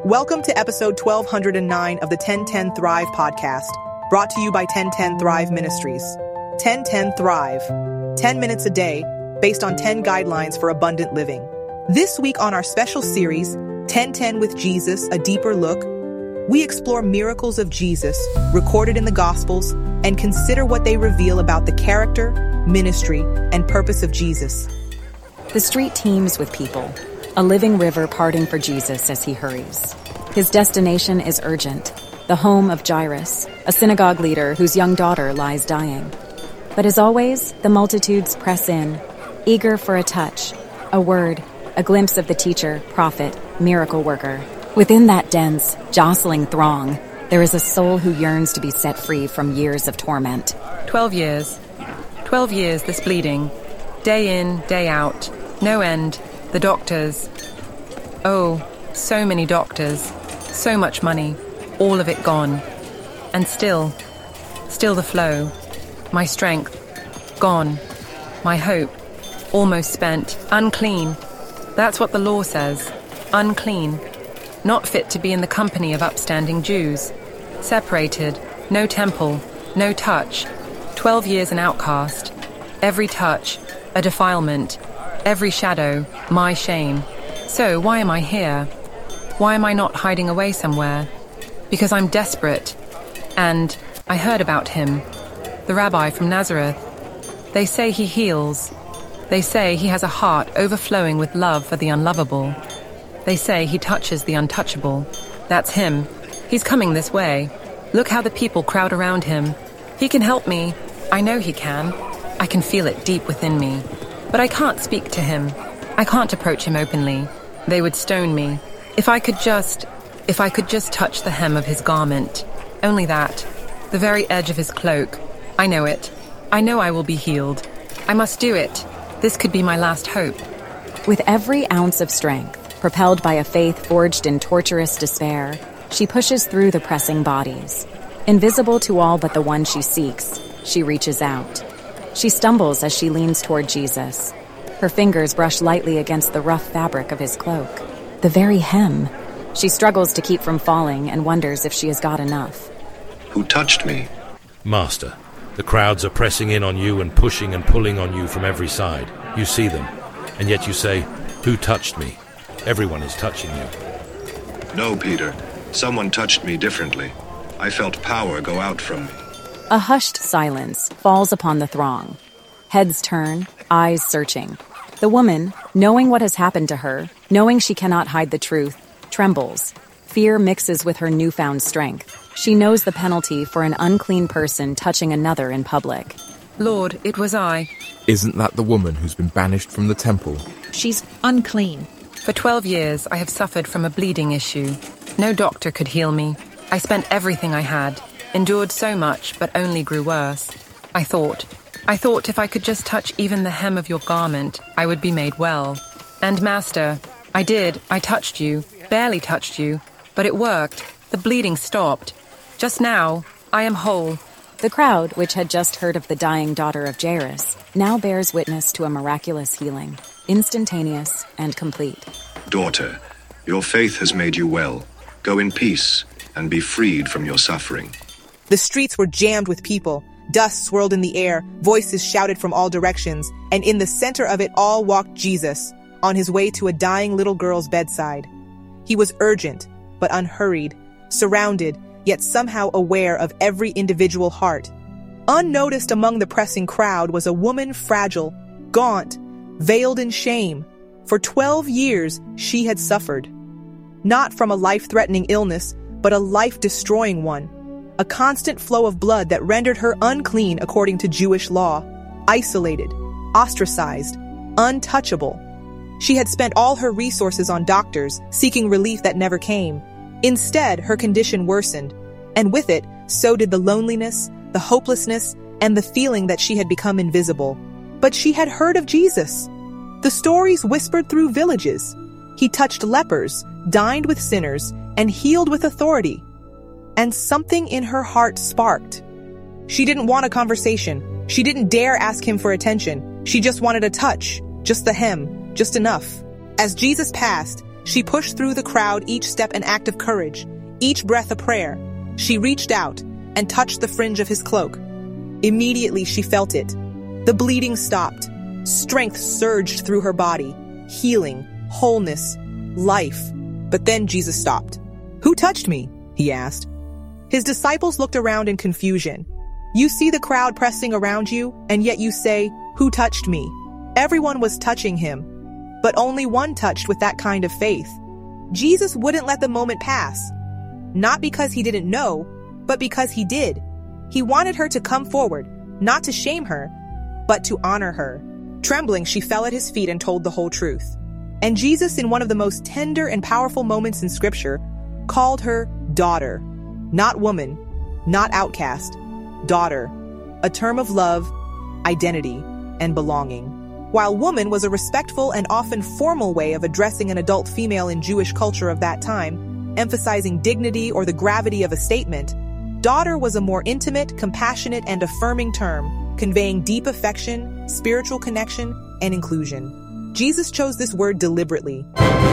Welcome to episode 1209 of the 1010 Thrive podcast, brought to you by 1010 Thrive Ministries. 1010 Thrive, 10 minutes a day, based on 10 guidelines for abundant living. This week on our special series, 1010 with Jesus, a deeper look, we explore miracles of Jesus recorded in the Gospels and consider what they reveal about the character, ministry, and purpose of Jesus. The street teems with people, a living river parting for Jesus as he hurries. His destination is urgent, the home of Jairus, a synagogue leader whose young daughter lies dying. But as always, the multitudes press in, eager for a touch, a word, a glimpse of the teacher, prophet, miracle worker. Within that dense, jostling throng, there is a soul who yearns to be set free from years of torment. 12 years. 12 years this bleeding. Day in, day out. No end. The doctors. Oh, so many doctors. So much money. All of it gone. And still the flow. My strength. Gone. My hope. Almost spent. Unclean. That's what the law says. Unclean. Not fit to be in the company of upstanding Jews. Separated. No temple. No touch. 12 years an outcast. Every touch. A defilement. Every shadow. My shame. So why am I here? Why am I not hiding away somewhere? Because I'm desperate. And I heard about him. The rabbi from Nazareth. They say he heals. They say he has a heart overflowing with love for the unlovable. They say he touches the untouchable. That's him. He's coming this way. Look how the people crowd around him. He can help me. I know he can. I can feel it deep within me. But I can't speak to him. I can't approach him openly. They would stone me. If I could just touch the hem of his garment. Only that. The very edge of his cloak. I know it. I know I will be healed. I must do it. This could be my last hope. With every ounce of strength, propelled by a faith forged in torturous despair, she pushes through the pressing bodies. Invisible to all but the one she seeks, she reaches out. She stumbles as she leans toward Jesus. Her fingers brush lightly against the rough fabric of his cloak. The very hem. She struggles to keep from falling and wonders if she has got enough. Who touched me? Master, the crowds are pressing in on you and pushing and pulling on you from every side. You see them, and yet you say, "Who touched me?" Everyone is touching you. No, Peter. Someone touched me differently. I felt power go out from me. A hushed silence falls upon the throng. Heads turn, eyes searching. The woman, knowing what has happened to her, knowing she cannot hide the truth, trembles. Fear mixes with her newfound strength. She knows the penalty for an unclean person touching another in public. Lord, it was I. Isn't that the woman who's been banished from the temple? She's unclean. For 12 years, I have suffered from a bleeding issue. No doctor could heal me. I spent everything I had, endured so much, but only grew worse. I thought if I could just touch even the hem of your garment, I would be made well. And Master, I did. I touched you, barely touched you, but it worked. The bleeding stopped. Just now, I am whole. The crowd, which had just heard of the dying daughter of Jairus, now bears witness to a miraculous healing, instantaneous and complete. Daughter, your faith has made you well. Go in peace and be freed from your suffering. The streets were jammed with people. Dust swirled in the air, voices shouted from all directions, and in the center of it all walked Jesus, on his way to a dying little girl's bedside. He was urgent, but unhurried, surrounded, yet somehow aware of every individual heart. Unnoticed among the pressing crowd was a woman fragile, gaunt, veiled in shame. For 12 years, she had suffered. Not from a life-threatening illness, but a life-destroying one. A constant flow of blood that rendered her unclean according to Jewish law, isolated, ostracized, untouchable. She had spent all her resources on doctors, seeking relief that never came. Instead, her condition worsened, and with it, so did the loneliness, the hopelessness, and the feeling that she had become invisible. But she had heard of Jesus. The stories whispered through villages. He touched lepers, dined with sinners, and healed with authority. And something in her heart sparked. She didn't want a conversation. She didn't dare ask him for attention. She just wanted a touch, just the hem, just enough. As Jesus passed, She pushed through the crowd, each step an act of courage, each breath a prayer. She reached out and touched the fringe of his cloak. Immediately she felt it. The bleeding stopped. Strength surged through her body. Healing, wholeness, life. But then Jesus stopped. "Who touched me?" he asked. His disciples looked around in confusion. You see the crowd pressing around you, and yet you say, "Who touched me?" Everyone was touching him, but only one touched with that kind of faith. Jesus wouldn't let the moment pass. Not because he didn't know, but because he did. He wanted her to come forward, not to shame her, but to honor her. Trembling, she fell at his feet and told the whole truth. And Jesus, in one of the most tender and powerful moments in Scripture, called her daughter. Not woman, not outcast. Daughter. A term of love, identity, and belonging. While woman was a respectful and often formal way of addressing an adult female in Jewish culture of that time, emphasizing dignity or the gravity of a statement, daughter was a more intimate, compassionate, and affirming term, conveying deep affection, spiritual connection, and inclusion. Jesus chose this word deliberately.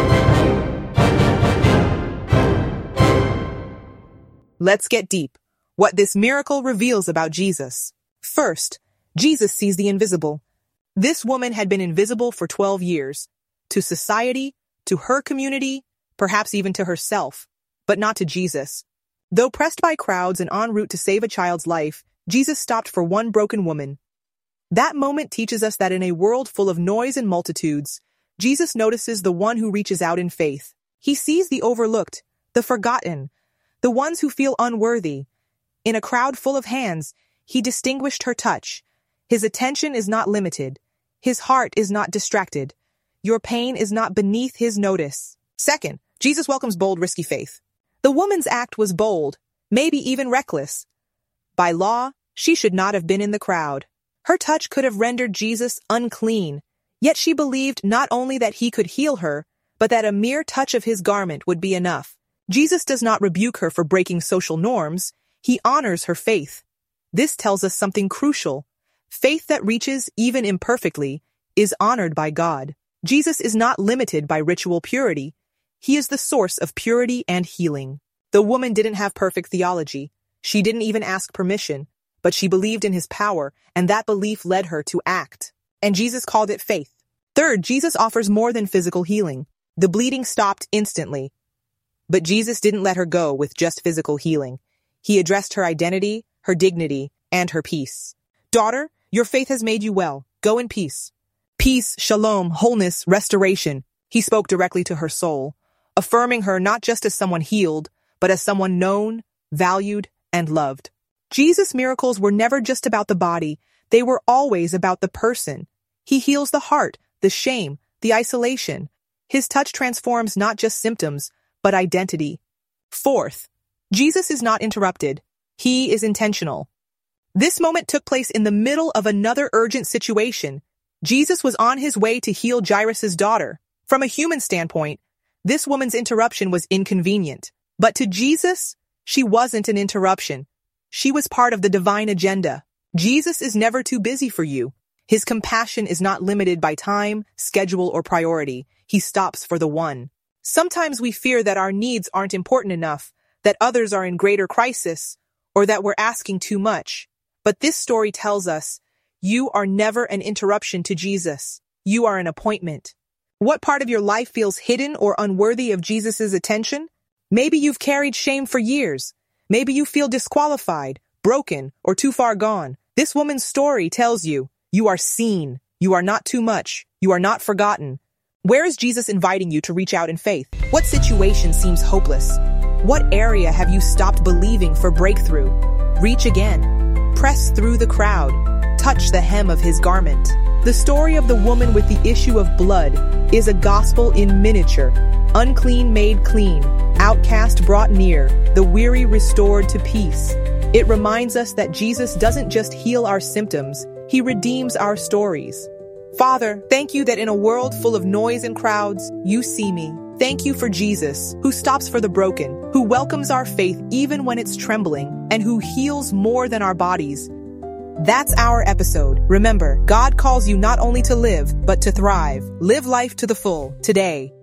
Let's get deep. What this miracle reveals about Jesus. First, Jesus sees the invisible. This woman had been invisible for 12 years. To society, to her community, perhaps even to herself, but not to Jesus. Though pressed by crowds and en route to save a child's life, Jesus stopped for one broken woman. That moment teaches us that in a world full of noise and multitudes, Jesus notices the one who reaches out in faith. He sees the overlooked, the forgotten, the ones who feel unworthy. In a crowd full of hands, he distinguished her touch. His attention is not limited. His heart is not distracted. Your pain is not beneath his notice. Second, Jesus welcomes bold, risky faith. The woman's act was bold, maybe even reckless. By law, she should not have been in the crowd. Her touch could have rendered Jesus unclean, yet she believed not only that he could heal her, but that a mere touch of his garment would be enough. Jesus does not rebuke her for breaking social norms. He honors her faith. This tells us something crucial. Faith that reaches, even imperfectly, is honored by God. Jesus is not limited by ritual purity. He is the source of purity and healing. The woman didn't have perfect theology. She didn't even ask permission, but she believed in his power, and that belief led her to act. And Jesus called it faith. Third, Jesus offers more than physical healing. The bleeding stopped instantly. But Jesus didn't let her go with just physical healing. He addressed her identity, her dignity, and her peace. Daughter, your faith has made you well. Go in peace. Peace, shalom, wholeness, restoration. He spoke directly to her soul, affirming her not just as someone healed, but as someone known, valued, and loved. Jesus' miracles were never just about the body. They were always about the person. He heals the heart, the shame, the isolation. His touch transforms not just symptoms, but identity. Fourth, Jesus is not interrupted. He is intentional. This moment took place in the middle of another urgent situation. Jesus was on his way to heal Jairus' daughter. From a human standpoint, this woman's interruption was inconvenient. But to Jesus, she wasn't an interruption. She was part of the divine agenda. Jesus is never too busy for you. His compassion is not limited by time, schedule, or priority. He stops for the one. Sometimes we fear that our needs aren't important enough, that others are in greater crisis, or that we're asking too much. But this story tells us, you are never an interruption to Jesus. You are an appointment. What part of your life feels hidden or unworthy of Jesus' attention? Maybe you've carried shame for years. Maybe you feel disqualified, broken, or too far gone. This woman's story tells you, you are seen. You are not too much. You are not forgotten. Where is Jesus inviting you to reach out in faith? What situation seems hopeless? What area have you stopped believing for breakthrough? Reach again. Press through the crowd. Touch the hem of his garment. The story of the woman with the issue of blood is a gospel in miniature. Unclean made clean, outcast brought near, the weary restored to peace. It reminds us that Jesus doesn't just heal our symptoms, he redeems our stories. Father, thank you that in a world full of noise and crowds, you see me. Thank you for Jesus, who stops for the broken, who welcomes our faith even when it's trembling, and who heals more than our bodies. That's our episode. Remember, God calls you not only to live, but to thrive. Live life to the full, today.